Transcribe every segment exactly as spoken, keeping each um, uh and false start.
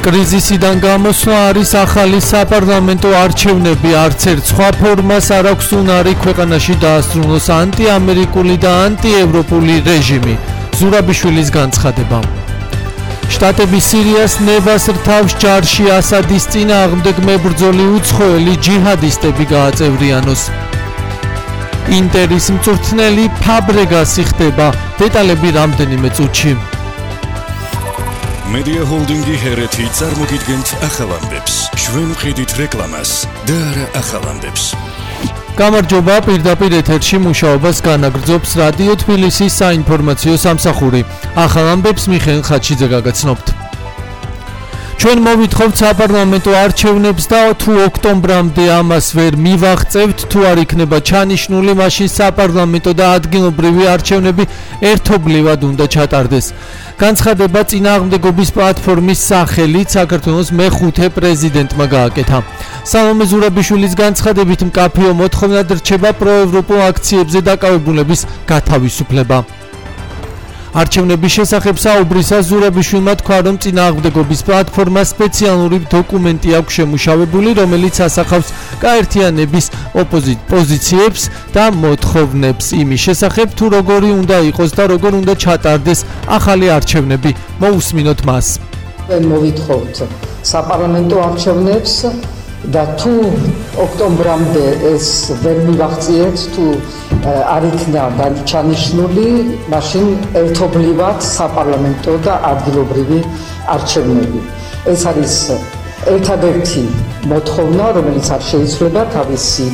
კრიზისიდან გამოსვლა არის ახალი საპარლამენტო არჩევნები, არც ერთ სხვა ფორმას არ აქვს უნარი ქვეყანაში დაასრულოს ანტიამერიკული და ანტიევროპული რეჟიმი. ზურაბიშვილის განცხადება. შტატები სირიას ნებას რთავს ჯარში ასადის წინააღმდეგ მებრძოლი უცხოელი ჯიჰადისტები გააწევრიანოს. ინტერის მწვრთნელი ფაბრეგასი ხდება, დეტალები რამდენიმე წუთში. Media Holding-ი ჰერეთი წარმოგიდგენთ ახალამდებს. ჩვენ ვყიდით რეკლამას და არა ახალამდებს. გამარჯობა, პირდაპირ ეთერში მუშაობას განაგრძობს რადიო თბილისის საინფორმაციო სამსახური. ახალამდებს მიხეილ ხაჩიძე გაგაცნობთ. ჩვენ მოვითხოვთ საპარლამენტო არჩევნებს და თუ ოქტომბრამდე ამას ვერ მივაღწევთ, თუ არ იქნება ჩანიშნული, მაშინ საპარლამენტო და ადგილობრივი არჩევნები ერთობლივად უნდა ჩატარდეს. განცხადება წინააღმდეგობის პლატფორმის სახელით საქართველოს მეხუთე პრეზიდენტმა გააკეთა. სალომე ზურაბიშვილის განცხადებით მკაფიო მოთხოვნად რჩება პროევროპულ აქციებზე დაკავებულების გათავისუფლება. არჩევნების შესახებ საუბრისას ზურაბიშვილმა თქვა, რომ წინააღმდეგობის პლატფორმა სპეციალური დოკუმენტი აქვს შემუშავებული, რომელიც ასახავს გაერთიანების ოპოზიციებს და მოთხოვნებს იმის შესახებ, თუ როგორი უნდა იყოს და როგორ უნდა ჩატარდეს ახალი არჩევნები. მოусმინოთ მას. მოვითხოვთ საპარლამენტო არჩევნებს და თუ ოქტომბრამდე ეს ვერ მივაღწიეთ, თუ არ იქნა ჩანიშნული, მაშინ ერთობლივად საპარლამენტო და ადგილობრივი არჩევნები. ეს არის ერთადერთი მოთხოვნა, რომელიც არ შეიძლება თავისი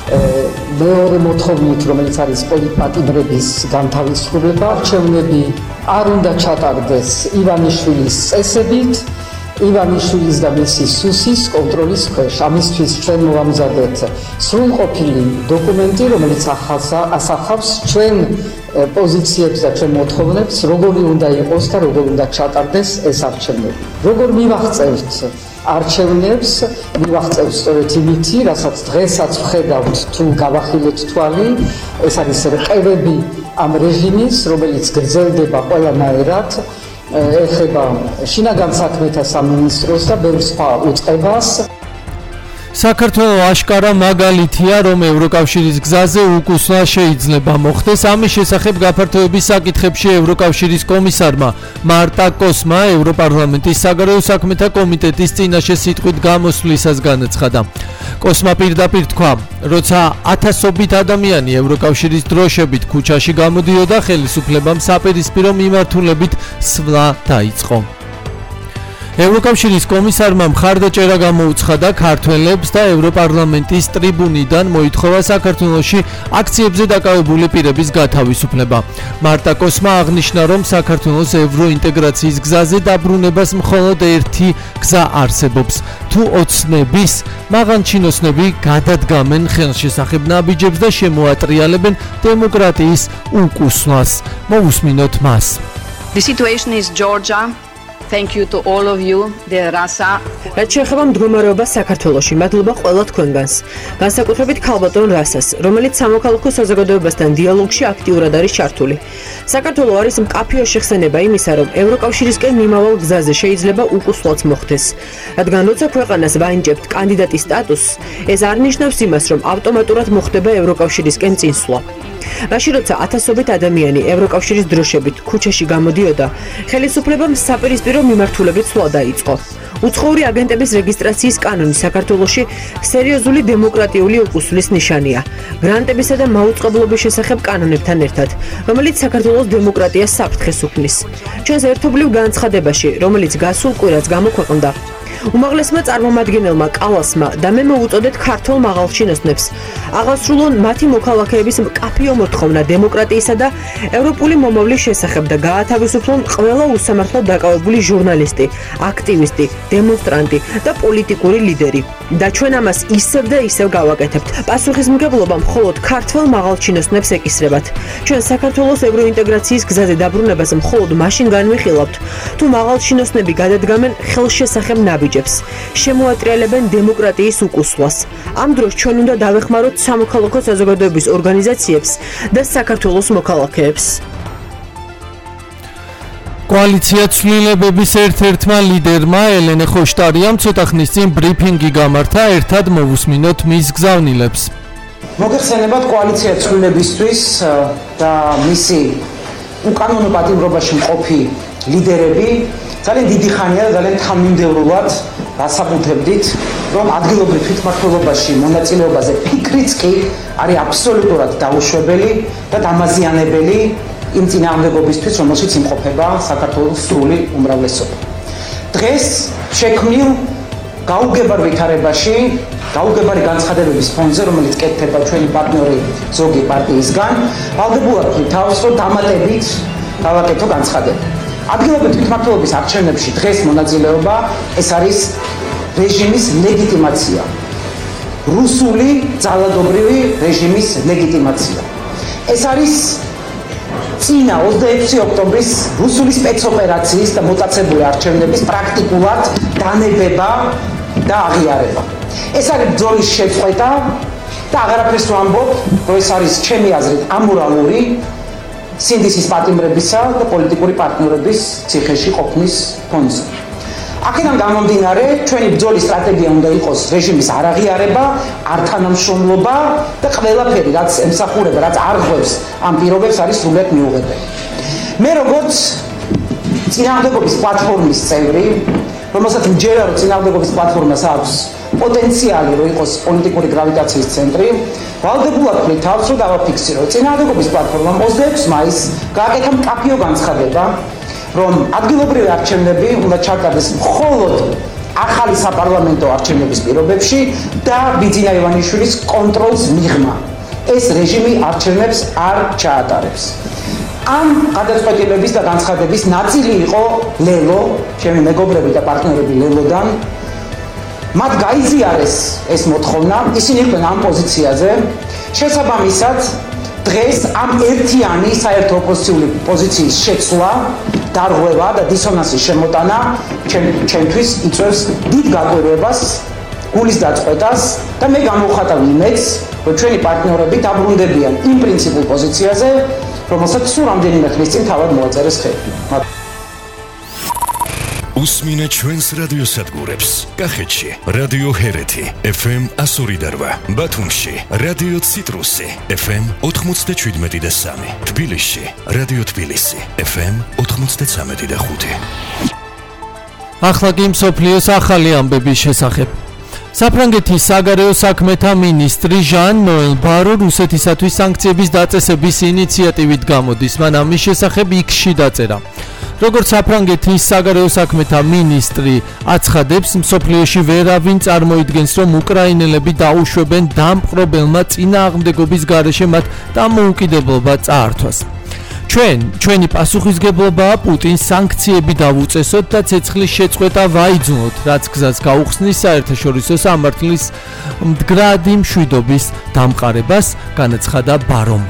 მეორე მოთხოვნით, რომელიც არის პოლიტპატიმრების განთავისუფლება. არჩევნები არ უნდა ჩატარდეს ივანიშვილის წესებით, ივანიშვილის და მისი სუსის კონტროლის ქვეშ. ამისთვის ჩვენ მოვამზადეთ სრულყოფილი დოკუმენტი, რომელიც ასახავს ჩვენ პოზიციებს და ჩვენ მოთხოვნებს, როგორი უნდა იყოს და როგორ უნდა ჩატარდეს ეს არჩევნები. როგორ მივაღწევთ არჩევნებს, მივაღწევთ სწორედ იმითი, რასაც დღესაც ვხედავთ, თუ გავახილეთ თვალი, ეს არის რყევები ამ რეჟიმის, რომელიც გრძელდება ყველანაირად, ეხება შინაგან საქმეთა სამინისტროს და ბევრ სხვა უწყებას. საქართველოს აშკარა მაგალითია, რომ ევროკავშირის გზაზე უკუსვლა შეიძლება მოხდეს. ამის შესახებ გაფართოების საკითხებში ევროკავშირის კომისარმა მარტა კოსმა ევროპარლამენტის საგარეო საქმეთა კომიტეტის წინაშე სიტყვით გამოსვლისას განაცხადა. კოსმა პირდაპირ თქვა, როცა ათასობით ადამიანი ევროკავშირის დროშებით ქუჩაში გამოდიოდა, ხელისუფლებამ საპირისპირო მიმართულებით სვლა დაიწყო. ევროკავშირის კომისარმა მხარდაჭერა გამოუცხადა ქართველებს და ევროპარლამენტის ტრიბუნიდან მოითხოვა საქართველოში აქციებზე დაკავებული პირების გათავისუფლება. მარტა კოსმა აღნიშნა, რომ საქართველოს ევროინტეგრაციის გზაზე დაბრუნებას მხოლოდ ერთი გზა არსებობს. თუ ოცნების მაღალჩინოსნები გადადგამენ ხელშესახებ ნაბიჯებს და შემოატრიალებენ დემოკრატიის უკუსვლას. მოусმინოთ მას. The situation is Georgia. Thank you to all of you, dear Rasa. რაც შეეხება მდგომარეობას საქართველოში, მადლობა ყველა თქვენგანს. განსაკუთრებით ქალბატონ რასას, რომელიც სამოქალაქო საზოგადოებასთან დიალოგში აქტიურად არის ჩართული. საქართველო არის მკაფიო შეხსენება იმისა, რომ ევროკავშირისკენ მიმავალ გზაზე შეიძლება უკუსვლაც მოხდეს. რადგან როცა ქვეყანას ვაინჭებთ კანდიდატის სტატუსს, ეს არ ნიშნავს იმას, რომ ავტომატურად მოხდება ევროკავშირისკენ წინსვლა. მაშინ როცა ათასობით ადამიანი ევროკავშირის დროშებით ქუჩაში გამოდიოდა, ხელისუფლებამ საპირისპირო მიმართულებით სვლა დაიწყო. უცხოური აგენტების რეგისტრაციის კანონი საქართველოში სერიოზული დემოკრატიული უკუსვლის ნიშანია. გრანტებისა და მაუწყებლობის შესახებ კანონებთან ერთად, რომელიც საქართველოს დემოკრატიას საფრთხეს უქმნის. ჩვენს ერთობლივ განცხადებაში, რომელიც გასულ კვირას გამოქვეყნდა, უმაღლესმა წარმომადგენელმა კალასმა და მე მოუწოდეთ ქართულ მაღალჩინოსნებს აღასრულონ მათი მოქალაქეების მკაფიო მოთხოვნა დემოკრატიისა და ევროპული მომავლის შესახებ და გაათავისუფლონ ყველა უსამართლოდ დაკავებული ჟურნალისტი, აქტივისტი, დემონსტრანტი და პოლიტიკური ლიდერი. და ჩვენ ამას ისევ და ისევ გავაკეთებთ. პასუხისმგებლობა მხოლოდ ქართველ მაღალჩინოსნებს ეკისრებათ. ჩვენ საქართველოს ევროინტეგრაციის გზაზე დაბრუნებას მხოლოდ მაშინ განვიხილავთ, თუ მაღალჩინოსნები გადადგამენ ხელშესახებ ნაბიჯებს, შემოატრიალებენ დემოკრატიის უკუსვლას. ამ დროს ჩვენ უნდა დავეხმაროთ სამოქალაქო საზოგადოების ორგანიზაციებს და საქართველოს მოქალაქეებს. კოალიცია ცვლილებების ერთ-ერთმა ლიდერმა ელენე ხოშტარიამ ცოტა ხნის წინ ბრიფინგი გამართა, ერთად მოვუსმინოთ მის გზავნილებს. მოგეხსენებათ კოალიცია ცვლილებისთვის და მისი უკანონო პატიმრობაში მყოფი ლიდერები ძალიან დიდი ხანია და ძალიან თანმიმდევრულად დასაბუთებდით, რომ ადგილობრივ თვითმმართველობაში მონაწილეობაზე ფიქრიც კი არის აბსოლუტურად დაუშვებელი და დამაზიანებელი იმ წინააღმდეგობისთვის, რომელშიც იმყოფება საქართველოს სრული უმრავლესობა. დღეს შექმნილ გაუგებარ ვითარებაში, გაუგებარი განცხადებების ფონზე, რომელიც კეთდება ჩვენი პარტნიორი ზოგი პარტიისგან, ვალდებულად თავს, რომ დამატებით გავაკეთო განცხადება. ადგილობრივ თვითმმართველობის არჩევნებში დღეს მონაწილეობა ეს არის რეჟიმის ლეგიტიმაცია. რუსული ძალადობრივი რეჟიმის ლეგიტიმაცია. ეს არის წინა ოცდაექვსი ოქტომბრის რუსული სპეცოპერაციის და მოტაცებული არჩევნების პრაქტიკულად დანებება და აღიარება. ეს არის ბრძოლის შეწყვეტა და აღარაფერს ვამბობ, რომ ეს არის ჩემი აზრით ამორალური სინდისის პატიმრებისა და პოლიტიკური პარტნიორების ციხეში ყოფნის ფონზე. აქედან გამომდინარე, ჩვენი ბრძოლის სტრატეგია უნდა იყოს რეჟიმის არაღიარება, ართანამშრომლობა და ყველაფერი, რაც ემსახურება, რაც არღვევს ამ პირობებს, არის სრულად მიუღებელი. მე როგორც წინააღმდეგობის პლატფორმის წევრი, რომელსაც მჯერა რომ წინააღმდეგობის პლატფორმას აქვს პოტენციალი რომ იყოს პოლიტიკური გრავიტაციის ცენტრი, ვალდებულად ვქნით თავს, რომ დავაფიქსირო. წინააღმდეგობის პლატფორმამ ოცდაექვსი მაისს გააკეთა მკაფიო განცხადება, რომ ადგილობრივი არჩევნები უნდა ჩატარდეს მხოლოდ ახალი საპარლამენტო არჩევნების პირობებში და ბიძინა ივანიშვილის კონტროლს მიღმა. ეს რეჟიმი არჩევნებს არ ჩაატარებს. ამ გადაწყვეტილების და განცხადების ნაწილი იყო ლელო, ჩემი მეგობრები და პარტნიორები ლელოდან. მათ გაიზიარეს ეს მოთხოვნა, ისინი იყვნენ ამ პოზიციაზე. შესაბამისად, დღეს ამ ერთიანი საერთო ოპოზიციური პოზიციის შეცვლა, დარღვევა და დისონანსის შემოტანა ჩემთვის იწვევს დიდ გაკვირვებას, გულის დაწყვეტას და მე გამოვხატავ იმედს, რომ ჩვენი პარტნიორები დაბრუნდებიან იმ პრინციპულ პოზიციაზე, რომელსაც სულ რამდენიმე ხნის წინ თავად მოაწერეს ხელი. უსმინე ჩვენს რადიოსადგურებს. კახეთში რადიო ჰერეთი ეფ ემ εκατო ორი და რვა, ბათუმში რადიო ციტრუსი ეფ ემ ოთხმოცდაშვიდმეტი და სამი, თბილისში რადიო თბილისი ეფ ემ ოთხმოცდაცამეტი და ხუთი. ახლა კი მსოფლიოს ახალი ამბების შესახებ. საფრანგეთის საგარეო საქმეთა მინისტრი ჟან ნოელ ბარო რუსეთისათვის სანქციების დაწესების ინიციატივით გამოდის. მან ამის შესახებ იქში დაწერა. როგორც საფრანგეთის საგარეო საქმეთა მინისტრი აცხადებს, მსოფლიოში ვერავინ წარმოიდგენს, რომ უკრაინელები დაუშვებენ დამპყრობელმა წინააღმდეგობის გარეშე მათ დამოუკიდებლობა წაართვას. ჩვენ, ჩვენი პასუხისგებლობაა პუტინს სანქციები დავუწესოთ და ცეცხლის შეწყვეტა ვაიძუნოთ, რაც გზას გაუხსნის საერთაშორისო სამართლის მდგრადი მშვიდობის დამყარებას, განაცხადა ბარომ.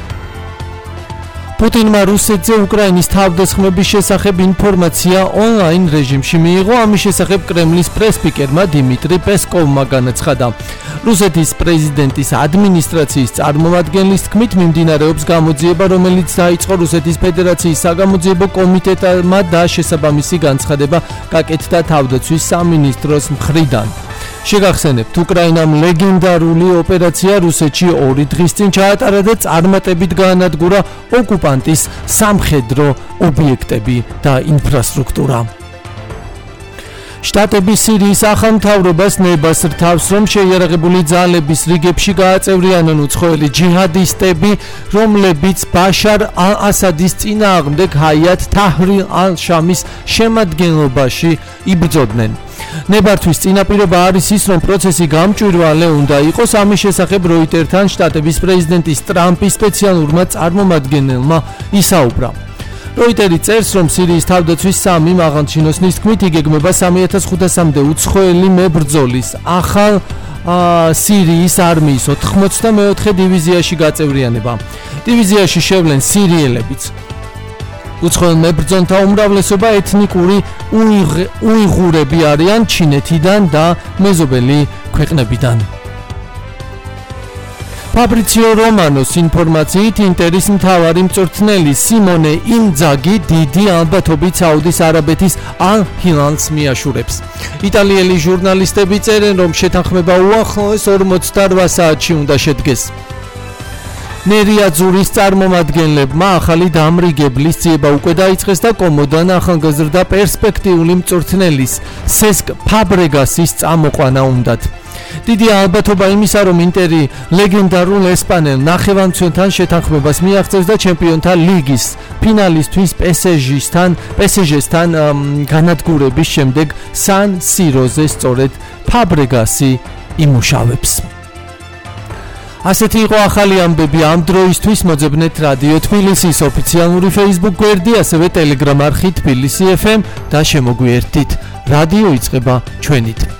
პუტინმა რუსეთზე უკრაინის თავდასხმების შესახებ ინფორმაცია ონლაინ რეჟიმში მიიღო, ამის შესახებ კრემლის პრესპიკერმა დიმიტრი პესკოვმა განაცხადა. რუსეთის პრეზიდენტის ადმინისტრაციის წარმომადგენლის თქმით, მიმდინარეობს გამოძიება, რომელიც დაიწყო რუსეთის ფედერაციის საგამოძიებო კომიტეტმა და შესაბამისი განცხადება გაკეთდა თავდაცვის სამინისტროს მხრიდან. შეგახსენებთ, უკრაინამ ლეგენდარული ოპერაცია რუსეთში ორი დღის წინ ჩაატარა და წარმატებით გაანადგურა ოკუპანტის სამხედრო ობიექტები და ინფრასტრუქტურა. შტატები სირიის ახალმთავრობას ნებას რთავს, რომ შეიარაღებული ძალების რიგებში გააწევრიანონ უცხოელი ჯიჰადისტები, რომლებიც ბაშარ ალ-ასადის წინააღმდეგ ჰაიათ თაჰრირ ალ-შამის შემადგენლობაში იბრძოდნენ. ნებართვის წინაპირობა არის ის, რომ პროცესი გამჭვირვალე უნდა იყოს. ამის შესახებ როიტერთან შტატების პრეზიდენტის ტრამპის სპეციალურმა წარმომადგენელმა ისაუბრა. როიტერი წერს, რომ სირიის თავდაცვის სამი მაღალჩინოსნის თქმით იგეგმება სამი ათას ხუთასამდე უცხოელი მებრძოლის ახალ სირიის არმიის ოთხმოცდამეოთხე დივიზიაში გაწევრიანება. დივიზიაში შევლენ სირიელებიც. უცხოელ მებრძოლთა უმრავლესობა ეთნიკური უიღურები არიან ჩინეთიდან და მეზობელი ქვეყნებიდან. ფაბრიციო რომანოს ინფორმაციით ინტერის მთავარი მწვრთნელი სიმონე ინძაგი დიდი ალბათობით საუდის არაბეთის ალ ჰილალს მიაშურებს. იტალიელი ჟურნალისტები წერენ, რომ შეთანხმება უახლოეს ორმოცდაოთხ საათში უნდა შედგეს. ნერიაძურის წარმომადგენლებმა ახალი დამრიგებლის ძიება უკვე დაიწყეს და კომოდან ახალგაზრდა პერსპექტიული მწვრთნელის სესკ ფაბრეგასის წამოყვანა უნდათ. დიდი ალბათობა იმისა, რომ ინტერი ლეგენდარულ ესპანელ ნახევარმცველთან შეთანხმებას მიაღწევს და ჩემპიონთა ლიგის ფინალისთვის პესეჟისთან, პესეჟესთან განადგურების შემდეგ სან სიროზე სწორედ ფაბრეგასი იმუშავებს. ასეთი იყო ახალი ამბები ამ დროისთვის. მოძებნეთ რადიო თბილისის ოფიციალური Facebook გვერდი, ასევე Telegram არხი თბილისი ეფ ემ და შემოგვიერთდით. რადიო იწყება ჩვენით.